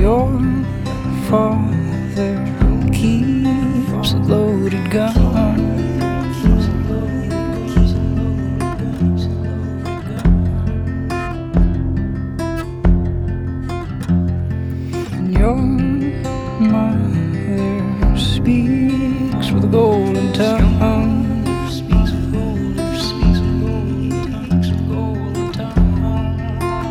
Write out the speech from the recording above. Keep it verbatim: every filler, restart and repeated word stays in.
Your father keeps a loaded gun. And your mother speaks with a golden tongue.